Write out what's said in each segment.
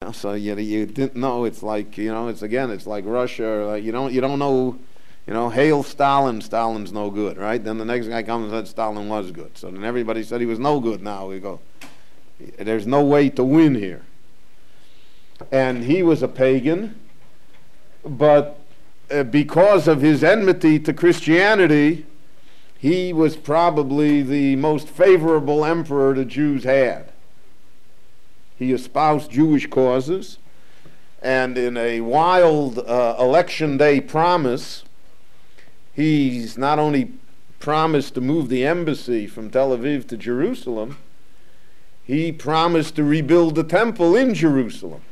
so you didn't know. It's like, it's like Russia. Like you don't know. Hail Stalin. Stalin's no good, right? Then the next guy comes and said Stalin was good. So then everybody said he was no good. Now we go, there's no way to win here. And he was a pagan, but because of his enmity to Christianity, he was probably the most favorable emperor the Jews had. He espoused Jewish causes, and in a wild election day promise, he's not only promised to move the embassy from Tel Aviv to Jerusalem, he promised to rebuild the temple in Jerusalem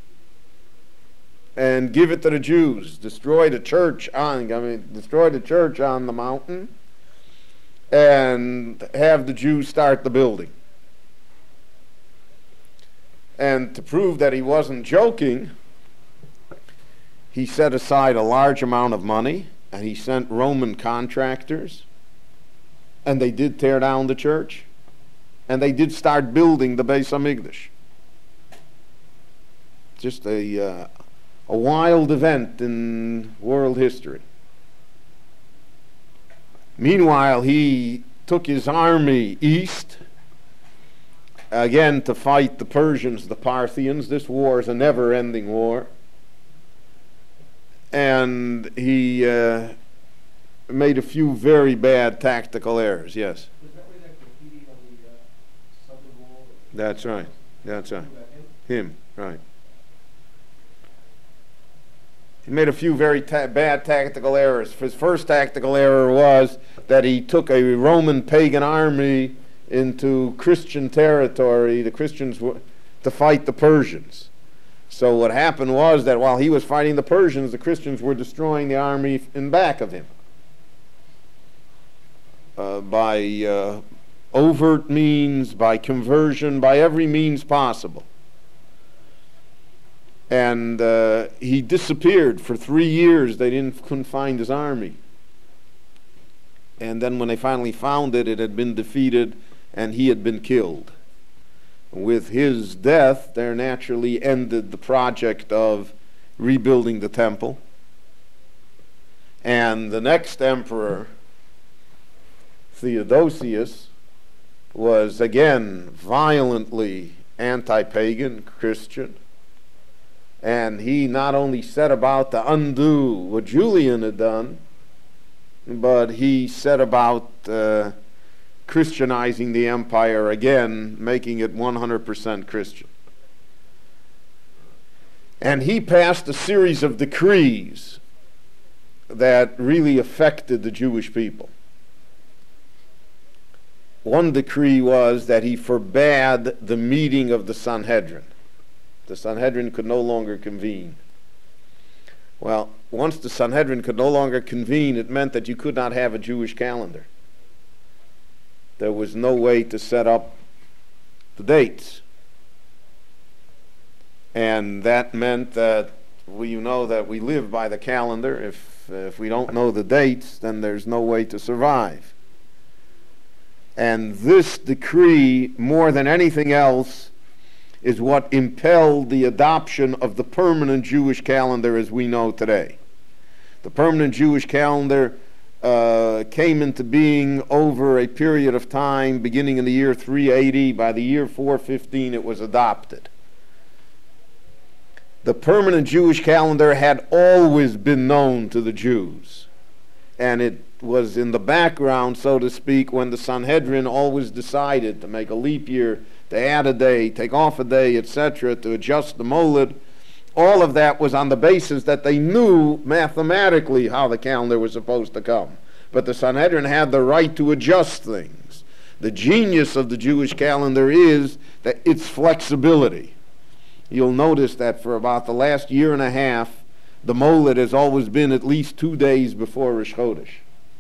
and give it to the Jews, destroy the church on the mountain, and have the Jews start the building. And to prove that he wasn't joking, he set aside a large amount of money, and he sent Roman contractors, and they did tear down the church, and they did start building the Beis HaMikdash. Just a wild event in world history. Meanwhile, he took his army east, again to fight the Persians, the Parthians. This war is a never-ending war. And he made a few very bad tactical errors, yes. Was that where that graffiti on the southern wall? That's right. That's right. Him, right. He made a few very bad tactical errors. His first tactical error was that he took a Roman pagan army into Christian territory, the Christians to fight the Persians. So what happened was that while he was fighting the Persians, the Christians were destroying the army in back of him by overt means, by conversion, by every means possible. And he disappeared for 3 years. They couldn't find his army. And then when they finally found it, it had been defeated and he had been killed. With his death, there naturally ended the project of rebuilding the temple. And the next emperor, Theodosius, was again violently anti-pagan Christian. And he not only set about to undo what Julian had done, but he set about Christianizing the empire again, making it 100% Christian. And he passed a series of decrees that really affected the Jewish people. One decree was that he forbade the meeting of the Sanhedrin. The Sanhedrin could no longer convene. Well, once the Sanhedrin could no longer convene, it meant that you could not have a Jewish calendar. There was no way to set up the dates. And that meant that we know that we live by the calendar. If we don't know the dates, then there's no way to survive. And this decree, more than anything else, is what impelled the adoption of the permanent Jewish calendar as we know today. The permanent Jewish calendar came into being over a period of time beginning in the year 380. By the year 415 it was adopted. The permanent Jewish calendar had always been known to the Jews, and it was in the background, so to speak, when the Sanhedrin always decided to make a leap year, to add a day, take off a day, etc., to adjust the moled. All of that was on the basis that they knew mathematically how the calendar was supposed to come. But the Sanhedrin had the right to adjust things. The genius of the Jewish calendar is that its flexibility. You'll notice that for about the last year and a half, the moled has always been at least 2 days before Rosh Chodesh.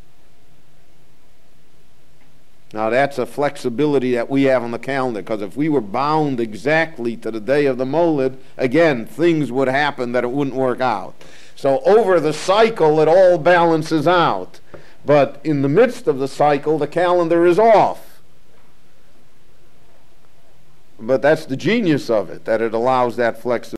Now that's a flexibility that we have on the calendar, because if we were bound exactly to the day of the moled, again, things would happen that it wouldn't work out. So over the cycle, it all balances out. But in the midst of the cycle, the calendar is off. But that's the genius of it, that it allows that flexibility.